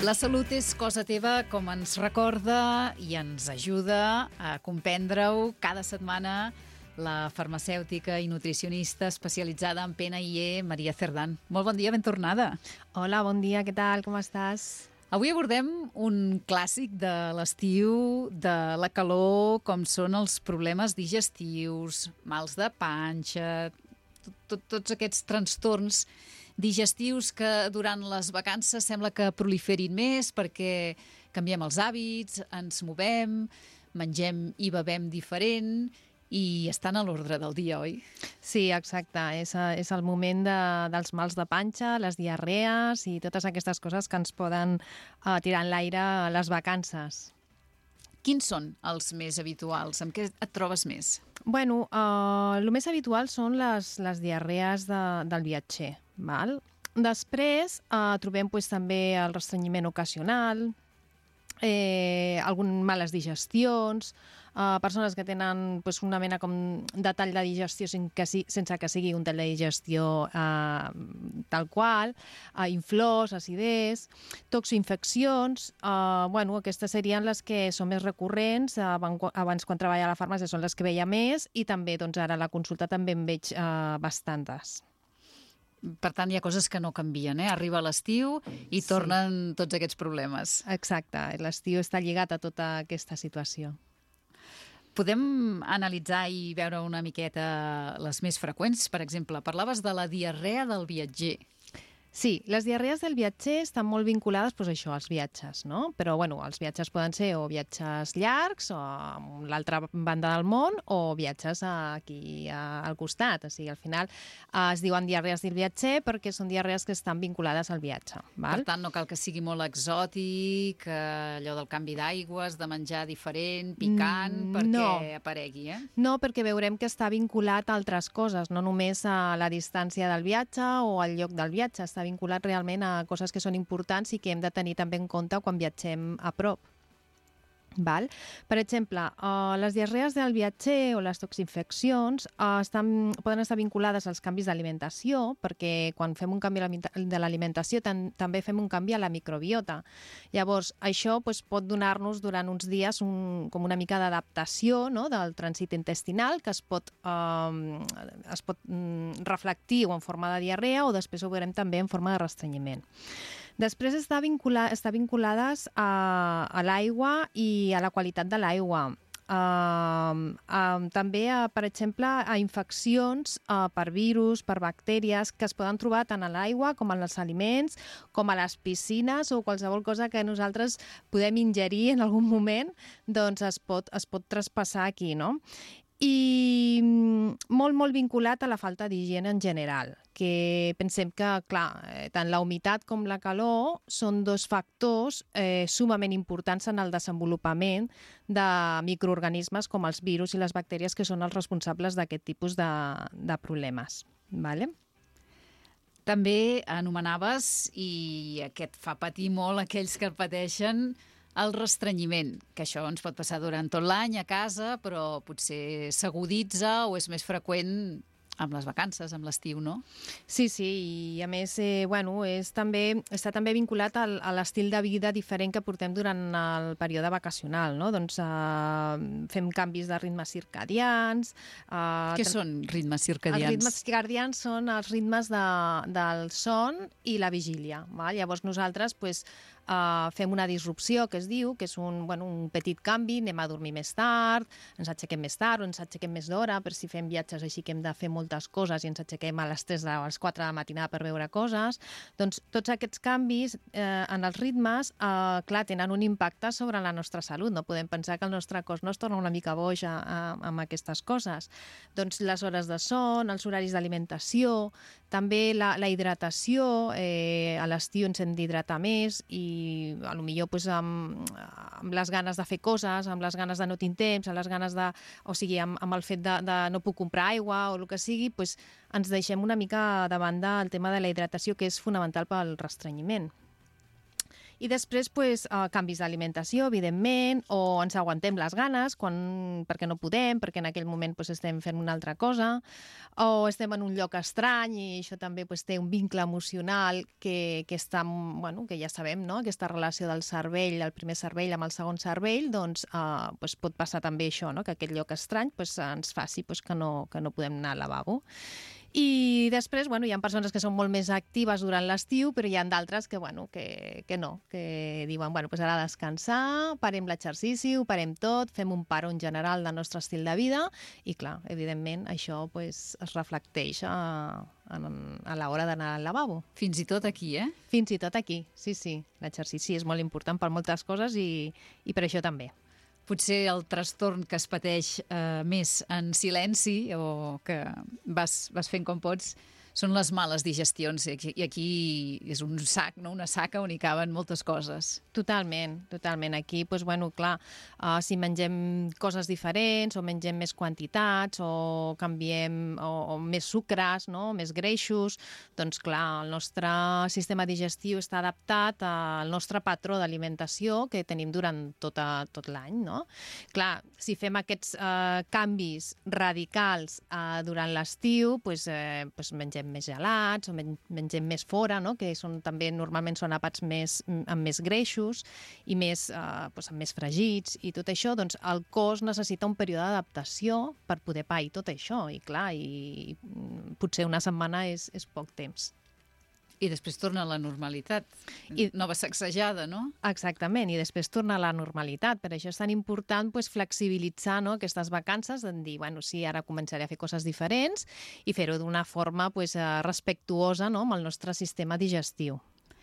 La salut és cosa teva, com ens recorda i ens ajuda a comprendre-ho cada setmana la farmacèutica i nutricionista especialitzada en PNIE, Maria Cerdán. Molt bon dia, ben tornada. Hola, bon dia, què tal, com estàs? Avui abordem un clàssic de l'estiu, de la calor, com són els problemes digestius, mals de panxa, tots aquests trastorns digestius que durant les vacances sembla que proliferin més perquè canviem els hàbits, ens movem, mengem i bevem diferent i estan a l'ordre del dia, oi? Sí, exacte. És el moment dels mals de panxa, les diarrees i totes aquestes coses que ens poden tirar en l'aire a les vacances. Quins són els més habituals? Amb què et trobes més? Bueno, el més habitual són les diarrees del viatger. Val? Després trobem també el restrenyiment ocasional, algunes males digestions, persones que tenen una mena com de tall de digestió sense que sigui un tall de digestió tal qual, inflors, acidès, toxoinfeccions. Aquestes serien les que són més recurrents. Abans, quan treballava a la farmàcia, són les que veia més i també ara a la consulta també en veig bastantes. Per tant, hi ha coses que no canvien, Arriba l'estiu i tornen tots aquests problemes. Exacte, l'estiu està lligat a tota aquesta situació. Podem analitzar i veure una miqueta les més freqüents? Per exemple, parlaves de la diarrea del viatger. Sí, les diarrees del viatger estan molt vinculades als viatges, no? Però els viatges poden ser o viatges llargs o a l'altra banda del món o viatges aquí al costat. O sigui, al final es diuen diarrees del viatger perquè són diarrees que estan vinculades al viatge. Val? Per tant, no cal que sigui molt exòtic, allò del canvi d'aigües, de menjar diferent, picant, perquè aparegui, No, perquè veurem que està vinculat a altres coses, no només a la distància del viatge o al lloc del viatge, està vinculat realment a coses que són importants i que hem de tenir també en compte quan viatgem a prop. Val? Per exemple, les diarrees del viatger o les toxinfeccions poden estar vinculades als canvis d'alimentació, perquè quan fem un canvi de l'alimentació també fem un canvi a la microbiota. Llavors, això pot donar-nos durant uns dies com una mica d'adaptació, no?, del trànsit intestinal, que es pot reflectir o en forma de diarrea o després ho veurem també en forma de restrenyiment. Després estan vinculades a l'aigua i a la qualitat de l'aigua. També, per exemple, a infeccions per virus, per bactèries, que es poden trobar tant a l'aigua com en els aliments, com a les piscines o qualsevol cosa que nosaltres podem ingerir en algun moment, doncs es pot traspassar aquí, no? I molt, molt vinculat a la falta d'higiene en general, que pensem que, clar, tant la humitat com la calor són dos factors sumament importants en el desenvolupament de microorganismes com els virus i les bactèries, que són els responsables d'aquest tipus de problemes. Vale? També anomenaves, i aquest fa patir molt aquells que el pateixen, el restrenyiment, que això ens pot passar durant tot l'any a casa, però potser s'aguditza o és més freqüent amb les vacances, amb l'estiu, no? Sí, i a més està també vinculat a l'estil de vida diferent que portem durant el període vacacional, no? Doncs fem canvis de ritmes circadians. Què són ritmes circadians? Els ritmes circadians són els ritmes del son i la vigília. Val? Llavors nosaltres fem una disrupció, que es diu, que és un petit canvi, anem a dormir més tard, ens aixequem més tard o ens aixequem més d'hora, per si fem viatges així que hem de fer moltes coses i ens aixequem a les 3 o a les 4 de la matinada per veure coses. Doncs tots aquests canvis en els ritmes, clar, tenen un impacte sobre la nostra salut. No podem pensar que el nostre cos no es torna una mica boig amb aquestes coses. Doncs les hores de son, els horaris d'alimentació, també la hidratació, a l'estiu ens hem d'hidratar més i potser amb les ganes de fer coses, amb les ganes de no tinc temps, amb el fet de no puc comprar aigua o el que sigui, ens deixem una mica de banda el tema de la hidratació, que és fonamental pel restrenyiment. I després, pues, canvis d'alimentació, evidentment, o ens aguantem les ganes perquè no podem, perquè en aquell moment pues, estem fent una altra cosa, o estem en un lloc estrany i això també pues, té un vincle emocional que està, bueno, que ja sabem, no? Aquesta relació del cervell, el primer cervell amb el segon cervell, doncs pues, pot passar també això, no? Que aquest lloc estrany pues, ens faci pues, que no podem anar al lavabo. I després, bueno, hi ha persones que són molt més actives durant l'estiu, però hi ha d'altres que, bueno, que no, que diuen, bueno, pues ara descansar, parem l'exercici, ho parem tot, fem un paró en general del nostre estil de vida i, clar, evidentment, això pues, es reflecteix a l'hora d'anar al lavabo. Fins i tot aquí, eh? Fins i tot aquí, sí, sí. L'exercici és molt important per moltes coses i per això també. Potser el trastorn que es pateix més en silenci o que vas fent com pots són les males digestions i aquí és un sac, no? Una saca on hi caben moltes coses. Totalment, totalment. Aquí, doncs, bueno, clar, si mengem coses diferents o mengem més quantitats o canviem o més sucres, no? Més greixos, doncs clar, el nostre sistema digestiu està adaptat al nostre patró d'alimentació que tenim durant tot l'any, no? Clar, si fem aquests canvis radicals durant l'estiu, doncs mengem més gelats o mengem més fora, no? Que també normalment són àpats amb més greixos i amb més fregits i tot això, doncs el cos necessita un període d'adaptació per poder pair tot això i clar, i potser una setmana és poc temps. I després torna a la normalitat. Nova sacsejada, no? Exactament, i després torna a la normalitat. Per això és tan important flexibilitzar aquestes vacances, de dir, bueno, sí, ara començaré a fer coses diferents i fer-ho d'una forma respectuosa amb el nostre sistema digestiu.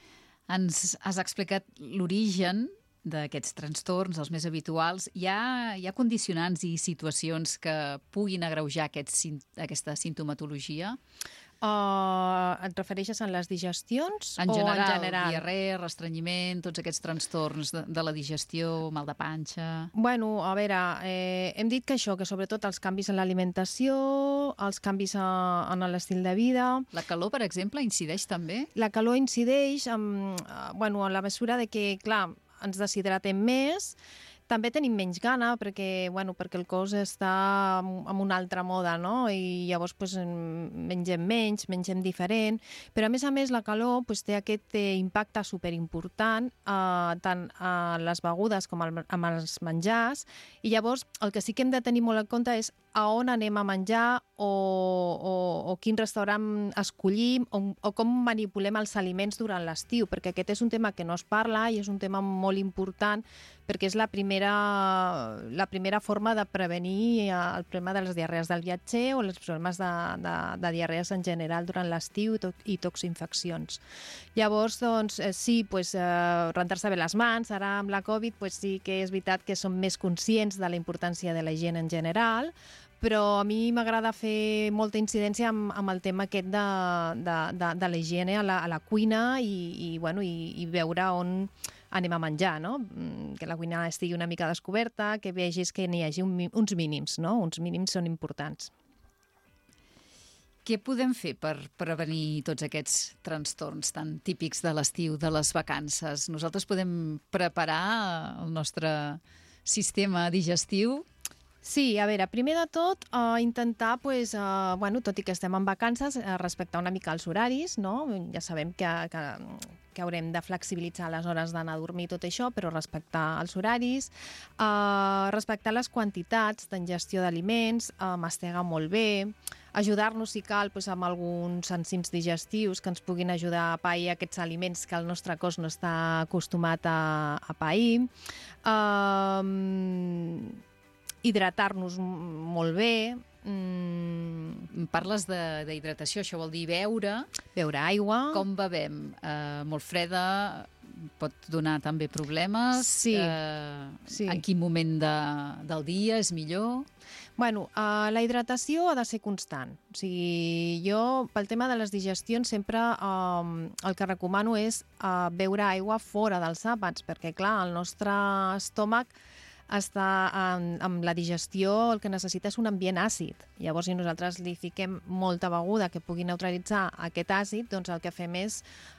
Ens has explicat l'origen d'aquests trastorns, els més habituals. Hi ha condicionants i situacions que puguin agreujar aquesta sintomatologia? Et refereixes a les digestions? En general, diarrea, restrenyiment, tots aquests trastorns de la digestió, mal de panxa... Bueno, a veure, hem dit que sobretot els canvis en l'alimentació, els canvis en l'estil de vida... La calor, per exemple, incideix també? La calor incideix en la mesura de que, clar, ens deshidratem més. També tenim menys gana perquè el cos està en un altre mode, no? I llavors mengem menys, mengem diferent. Però a més la calor té aquest impacte superimportant tant a les begudes com amb els menjars. I llavors el que sí que hem de tenir molt en compte és a on anem a menjar o quin restaurant escollim o com manipulem els aliments durant l'estiu, perquè aquest és un tema que no es parla i és un tema molt important perquè és la primera forma de prevenir el problema de les diarrees del viatger o els problemes de diarrees en general durant l'estiu i toxinfeccions. Llavors, doncs, sí, rentar-se bé les mans. Ara amb la Covid sí que és veritat que som més conscients de la importància de la higiene en general, però a mi m'agrada fer molta incidència amb el tema aquest de la higiene a la cuina i veure on anem a menjar, no? Que la cuina estigui una mica descoberta, que vegis que n'hi hagi uns mínims, no? Uns mínims són importants. Què podem fer per prevenir tots aquests trastorns tan típics de l'estiu, de les vacances? Nosaltres podem preparar el nostre sistema digestiu? Sí, a veure, primer de tot, intentar, tot i que estem en vacances, respectar una mica els horaris, no? Ja sabem que haurem de flexibilitzar les hores d'anar a dormir i tot això, però respectar els horaris, respectar les quantitats d'ingestió d'aliments, mastegar molt bé, ajudar-nos, si cal, amb alguns enzims digestius que ens puguin ajudar a pair aquests aliments que el nostre cos no està acostumat a pair, hidratar-nos molt bé. Parles d'hidratació, això vol dir beure. Beure aigua. Com bevem? Molt freda pot donar també problemes? Sí. En quin moment del dia és millor? Bueno, la hidratació ha de ser constant. O sigui, jo, pel tema de les digestions, sempre el que recomano és beure aigua fora dels àpats, perquè, clar, el nostre estómac està amb la digestió, el que necessita és un ambient àcid. Llavors, si nosaltres li fiquem molta beguda que pugui neutralitzar aquest àcid, doncs el que fem és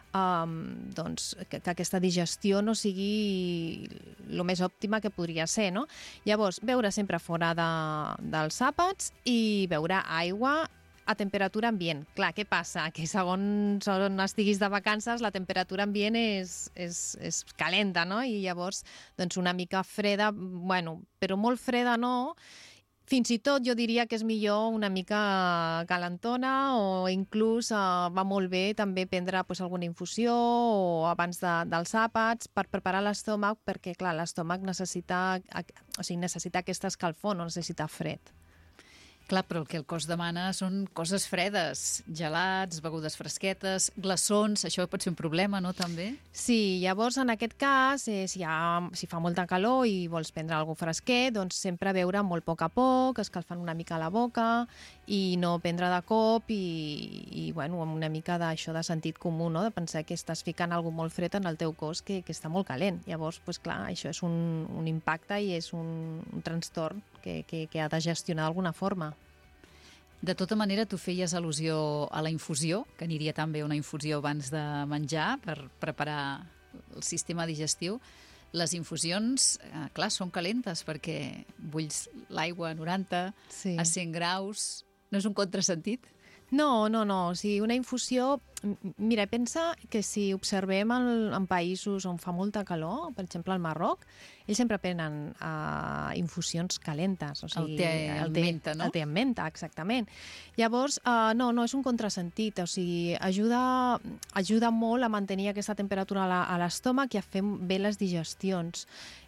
doncs, que aquesta digestió no sigui el més òptima que podria ser, no? Llavors, beure sempre fora dels àpats i beure aigua a temperatura ambient. Clar, què passa? Que segons on estiguis de vacances, la temperatura ambient és calenta, no? I llavors, doncs una mica freda, bueno, però molt freda no. Fins i tot jo diria que és millor una mica calentona o inclús va molt bé també prendre alguna infusió o abans dels àpats per preparar l'estómac perquè, clar, l'estómac necessita aquesta escalfor, no necessita fred. Clar, però el que el cos demana són coses fredes, gelats, begudes fresquetes, glaçons, això pot ser un problema, no, també? Sí, llavors en aquest cas, si fa molta calor i vols prendre alguna cosa fresquet, doncs sempre beure molt a poc, escalfant una mica la boca i no prendre de cop i bueno, amb una mica d'això de sentit comú, no? De pensar que estàs ficant alguna cosa molt fred en el teu cos que està molt calent. Llavors, doncs, clar, això és un impacte i és un trastorn que ha de gestionar d'alguna forma. De tota manera, tu feies al·lusió a la infusió, que aniria també una infusió abans de menjar per preparar el sistema digestiu. Les infusions, clar, són calentes perquè bulls l'aigua a 90, sí, a 100 graus. No és un contrasentit? No. O sigui, una infusió... Mira, pensa que si observem en països on fa molta calor, per exemple al Marroc, ells sempre prenen infusions calentes. O sigui, el té amb menta, no? El té amb menta, exactament. Llavors, no és un contrasentit. O sigui, ajuda molt a mantenir aquesta temperatura a l'estómac i a fer bé les digestions.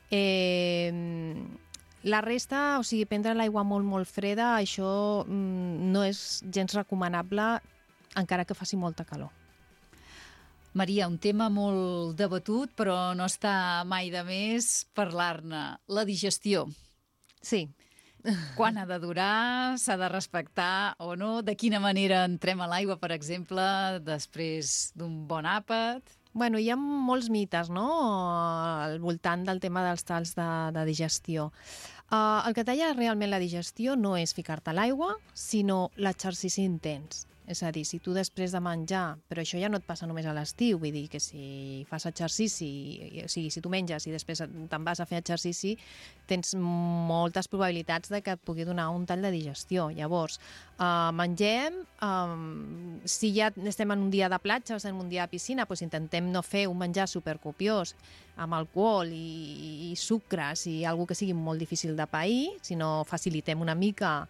La resta, o sigui, prendre l'aigua molt, molt freda, això no és gens recomanable encara que faci molta calor. Maria, un tema molt debatut, però no està mai de més parlar-ne. La digestió. Sí. Quan ha de durar? S'ha de respectar o no? De quina manera entrem a l'aigua, per exemple, després d'un bon àpat? Bueno, hi ha molts mites, no?, al voltant del tema dels talls de digestió. El que talla realment la digestió no és ficar-te a l'aigua, sinó l'exercici intens. És a dir, si tu després de menjar, però això ja no et passa només a l'estiu, vull dir que si fas exercici, o sigui, si tu menges i després te'n vas a fer exercici, tens moltes probabilitats de que et pugui donar un tall de digestió. Llavors, mengem, si ja estem en un dia de platja o estem en un dia de piscina, doncs intentem no fer un menjar supercopiós amb alcohol i sucres i alguna que sigui molt difícil de pair, sinó facilitem una mica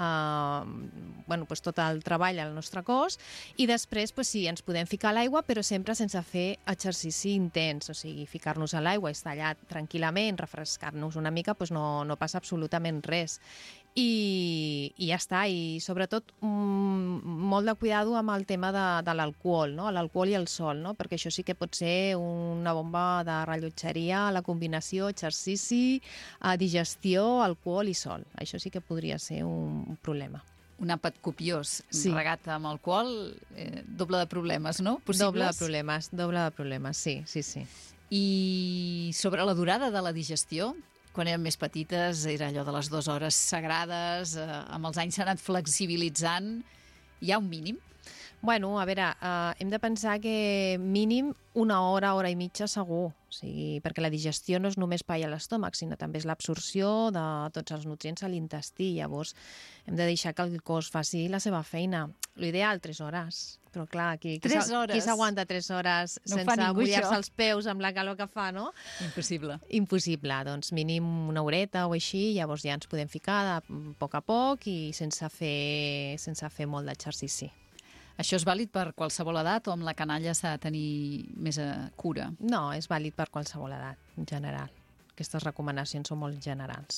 tot el treball al nostre cos i després sí, ens podem ficar a l'aigua però sempre sense fer exercici intens, o sigui, ficar-nos a l'aigua i estar allà tranquil·lament, refrescar-nos una mica, no passa absolutament res. I ja està, i sobretot molt de cuidado amb el tema de l'alcohol, no? L'alcohol i el sol, no? Perquè això sí que pot ser una bomba de rellotgeria, la combinació exercici, digestió, alcohol i sol. Això sí que podria ser un problema. Un àpat copiós, sí, regat amb alcohol, doble de problemes, no? Possibles? Doble de problemes, sí. I sobre la durada de la digestió, quan érem més petites era allò de les 2 hores sagrades, amb els anys s'ha anat flexibilitzant. Hi ha un mínim? Bueno, a veure, hem de pensar que mínim 1 hora, hora i mitja segur, o sigui, perquè la digestió no és només pa a l'estómac, sinó també és l'absorció de tots els nutrients a l'intestí. Llavors, hem de deixar que el cos faci la seva feina. L'ideal, 3 hores. Però clar, qui s'aguanta 3 hores sense mullar-se els peus amb la calor que fa, no? Impossible. Impossible. Doncs mínim 1 horeta o així, llavors ja ens podem ficar a poc i sense fer molt d'exercici. Això és vàlid per qualsevol edat o amb la canalla s'ha de tenir més cura? No, és vàlid per qualsevol edat, en general. Aquestes recomanacions són molt generals.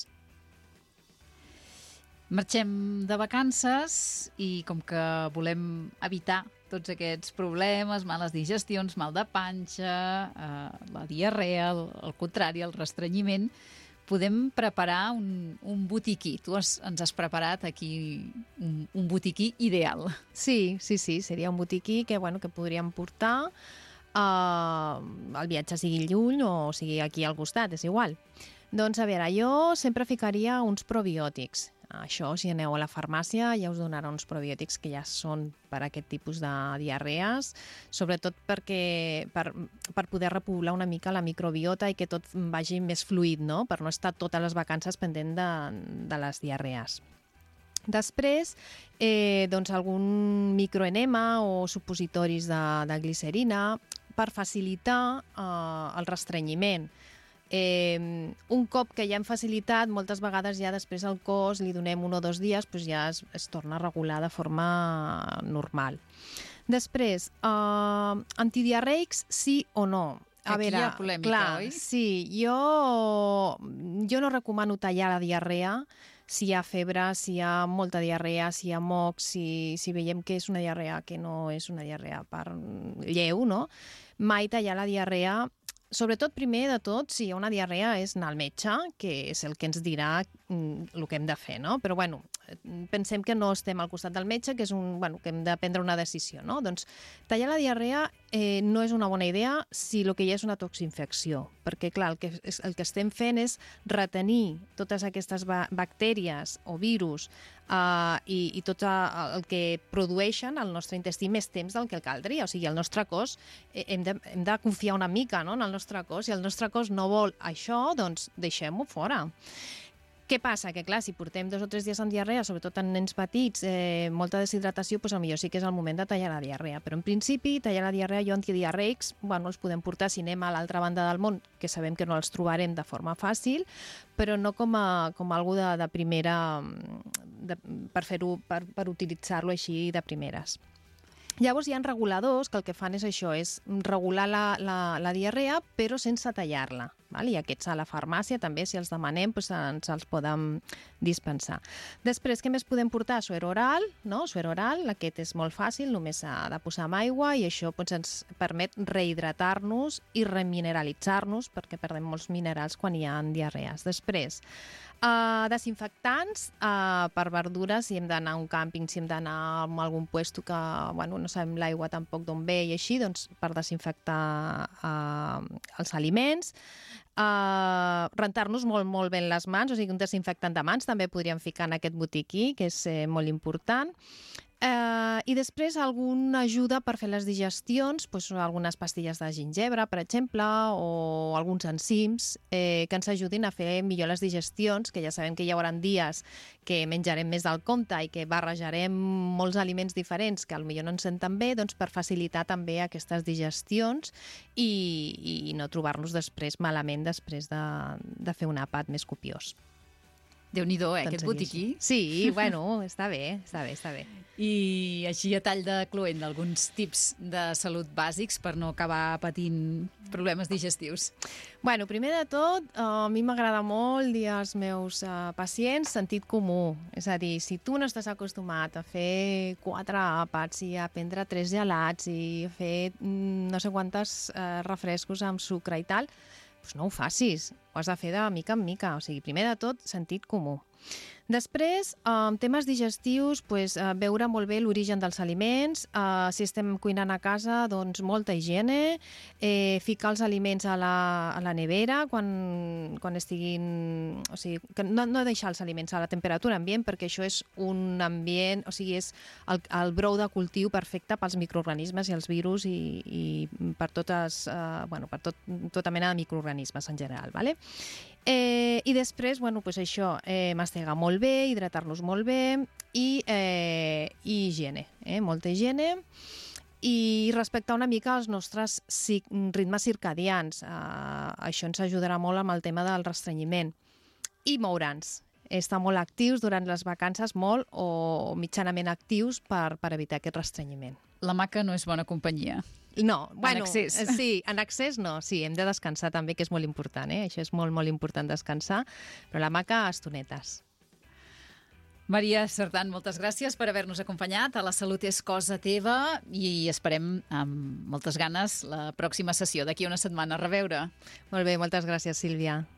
Marxem de vacances i com que volem evitar tots aquests problemes, males digestions, mal de panxa, la diarrea, el contrari, el restrenyiment, podem preparar un botiquí. Tu ens has preparat aquí un botiquí ideal. Sí, seria un botiquí que podríem portar el viatge sigui lluny o sigui aquí al costat, és igual. Doncs a veure, jo sempre ficaria uns probiòtics. Això, si aneu a la farmàcia, ja us donarà uns probiòtics que ja són per a aquest tipus de diarrees, sobretot per poder repoblar una mica la microbiota i que tot vagi més fluid, no? Per no estar totes les vacances pendent de les diarrees. Després, doncs algun microenema o supositoris de glicerina per facilitar el restrenyiment. Un cop que ja hem facilitat, moltes vegades ja després al cos li donem 1 o 2 dies, doncs ja es torna a regular de forma normal. Després, antidiarreics sí o no? Aquí hi ha polèmica, oi? Sí, jo no recomano tallar la diarrea si hi ha febre, si hi ha molta diarrea, si hi ha mocs, si veiem que és una diarrea que no és una diarrea lleu, no? Mai tallar la diarrea. Sobretot, primer de tot, si hi ha una diarrea, és anar al metge, que és el que ens dirà el que hem de fer, no? Però, bueno, pensem que no estem al costat del metge, que hem de prendre una decisió, no? Doncs tallar la diarrea no és una bona idea si el que hi ha és una toxinfecció, perquè, clar, el que estem fent és retenir totes aquestes bactèries o virus i tot el que produeixen al nostre intestí més temps del que caldria. O sigui, el nostre cos, hem de confiar una mica, no?, en el nostre cos. Si el nostre cos no vol això, doncs deixem-ho fora. Què passa? Que, clar, si portem 2 o 3 dies amb diarrea, sobretot en nens petits, molta deshidratació, doncs potser sí que és el moment de tallar la diarrea. Però, en principi, tallar la diarrea, antidiarreics, els podem portar si anem a l'altra banda del món, que sabem que no els trobarem de forma fàcil, però no com algú de primera, per utilitzar-lo així de primeres. Llavors hi ha reguladors que el que fan és això, és regular la diarrea però sense tallar-la. I aquests a la farmàcia també, si els demanem, ens els poden dispensar. Després, què més podem portar? Suero oral, no? Suero oral, aquest és molt fàcil, només s'ha de posar amb aigua i això ens permet rehidratar-nos i remineralitzar-nos perquè perdem molts minerals quan hi ha diarrees. Després, desinfectants per verdures, si hem d'anar a un càmping, si hem d'anar a algun puesto que no sabem l'aigua tampoc d'on ve i així, doncs per desinfectar els aliments. Rentar-nos molt, molt bé les mans, o sigui, un desinfectant de mans també podríem ficar en aquest botiquí, que és molt important. I després alguna ajuda per fer les digestions, algunes pastilles de gingebre, per exemple, o alguns enzims que ens ajudin a fer millor les digestions, que ja sabem que hi haurà dies que menjarem més del compte i que barrejarem molts aliments diferents que potser no ens senten bé, doncs per facilitar també aquestes digestions i no trobar-nos després malament després de fer un àpat més copiós. Déu-n'hi-do, aquest botiquí. Sí, està bé, està bé. I així a tall de cluent, alguns tips de salut bàsics per no acabar patint problemes digestius. Primer de tot, a mi m'agrada molt dir als meus pacients sentit comú. És a dir, si tu no estàs acostumat a fer 4 àpats i a prendre 3 gelats i a fer no sé quantes refrescos amb sucre i tal, doncs no ho facis, ho has de fer de mica en mica. O sigui, primer de tot, sentit comú. Després, en temes digestius, veure molt bé l'origen dels aliments. Si estem cuinant a casa, doncs molta higiene. Ficar els aliments a la nevera quan estiguin... O sigui, no deixar els aliments a la temperatura ambient, perquè això és un ambient... O sigui, és el brou de cultiu perfecte pels microorganismes i els virus i per tota mena de microorganismes en general, ¿vale? I després, això, mastegar molt bé, hidratar-nos molt bé i higiene, molta higiene i respectar una mica els nostres ritmes circadians. Això ens ajudarà molt amb el tema del restrenyiment. I moure'ns. Estar molt actius durant les vacances, molt o mitjanament actius per evitar aquest restrenyiment. La maca no és bona companyia. No, en excés. Sí, en excés no, sí, hem de descansar també, que és molt important, això és molt, molt important descansar, però la maca a estonetes. Maria Cerdán, moltes gràcies per haver-nos acompanyat a La Salut és cosa teva i esperem amb moltes ganes la pròxima sessió d'aquí a una setmana. A reveure. Molt bé, moltes gràcies, Sílvia.